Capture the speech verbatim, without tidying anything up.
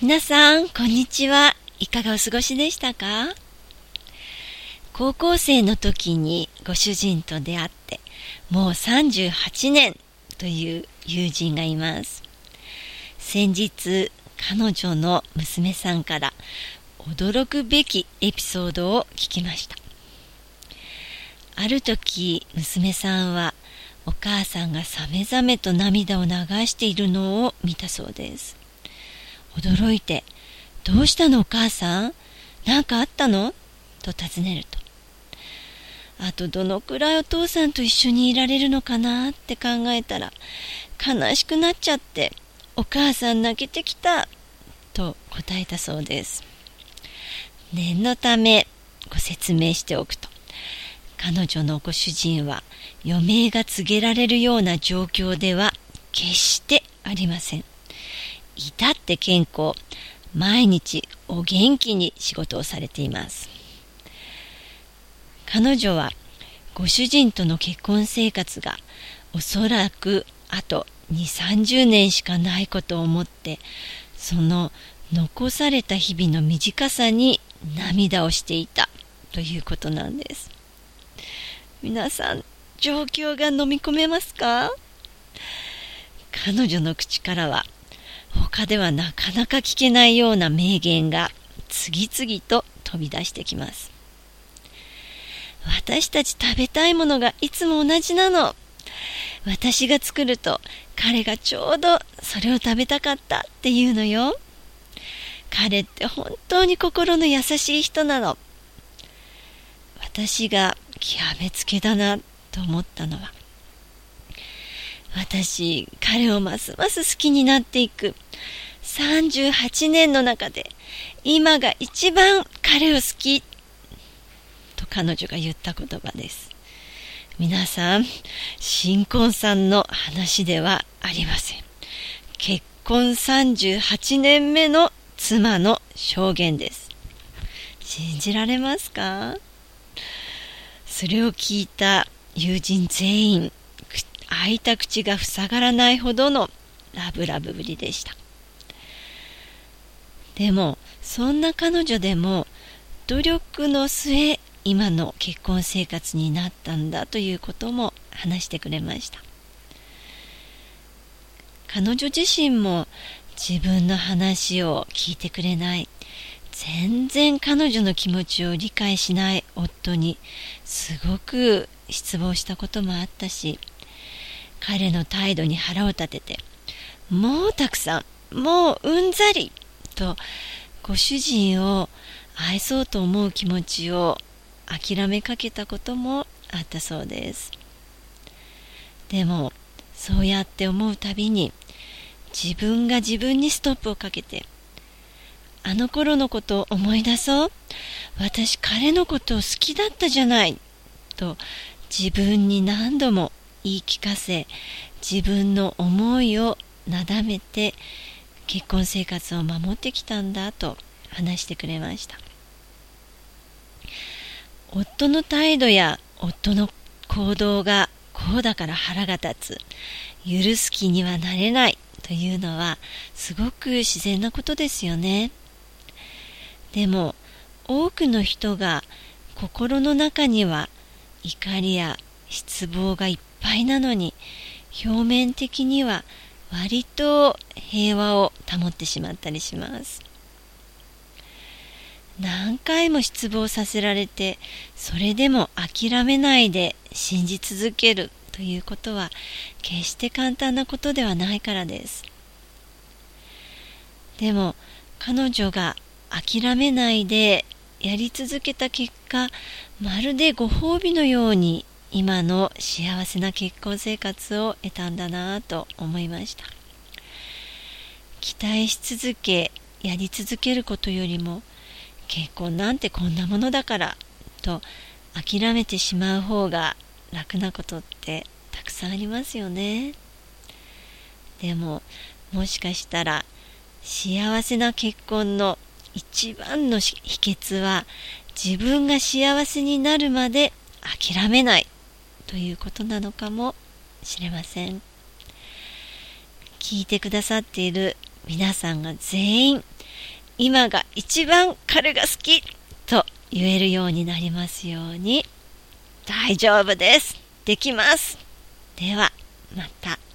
皆さん、こんにちは。いかがお過ごしでしたか？高校生の時にご主人と出会って、もうさんじゅうはちねんという友人がいます。先日、彼女の娘さんから驚くべきエピソードを聞きました。ある時、娘さんはお母さんがさめざめと涙を流しているのを見たそうです。驚いて、どうしたのお母さん？何かあったの？と尋ねると、あとどのくらいお父さんと一緒にいられるのかなって考えたら、悲しくなっちゃって、お母さん泣けてきた、と答えたそうです。念のためご説明しておくと、彼女のご主人は余命が告げられるような状況では決してありません。至って健康、毎日お元気に仕事をされています。彼女はご主人との結婚生活がおそらくあとに、さんじゅうねんしかないことを思って、その残された日々の短さに涙をしていたということなんです。皆さん、状況が飲み込めますか？彼女の口からは他ではなかなか聞けないような名言が次々と飛び出してきます。私たち食べたいものがいつも同じなの。私が作ると彼がちょうどそれを食べたかったっていうのよ。彼って本当に心の優しい人なの。私が極めつけだなと思ったのは、私、彼をますます好きになっていくさんじゅうはちねんの中で今が一番彼を好きと彼女が言った言葉です。皆さん、新婚さんの話ではありません。結婚さんじゅうはちねんめの妻の証言です。信じられますか？それを聞いた友人全員、開いた口が塞がらないほどのラブラブぶりでした。でもそんな彼女でも努力の末、今の結婚生活になったんだということも話してくれました。彼女自身も自分の話を聞いてくれない、全然彼女の気持ちを理解しない夫にすごく失望したこともあったし、彼の態度に腹を立てて、もうたくさん、もううんざりとご主人を愛そうと思う気持ちを諦めかけたこともあったそうです。でもそうやって思うたびに、自分が自分にストップをかけて、あの頃のことを思い出そう、私彼のことを好きだったじゃないと自分に何度も言い聞かせ、自分の思いをなだめて結婚生活を守ってきたんだと話してくれました。夫の態度や夫の行動がこうだから腹が立つ、許す気にはなれないというのはすごく自然なことですよね。でも多くの人が心の中には怒りや失望がいっぱいなのに、表面的には割と平和を保ってしまったりします。何回も失望させられて、それでも諦めないで信じ続けるということは決して簡単なことではないからです。でも彼女が諦めないでやり続けた結果、まるでご褒美のように今の幸せな結婚生活を得たんだなと思いました。期待し続け、やり続けることよりも、結婚なんてこんなものだからと諦めてしまう方が楽なことってたくさんありますよね。でももしかしたら幸せな結婚の一番の秘訣は、自分が幸せになるまで諦めないということなのかもしれません。聞いてくださっている皆さんが全員今が一番彼が好きと言えるようになりますように。大丈夫です。できます。ではまた。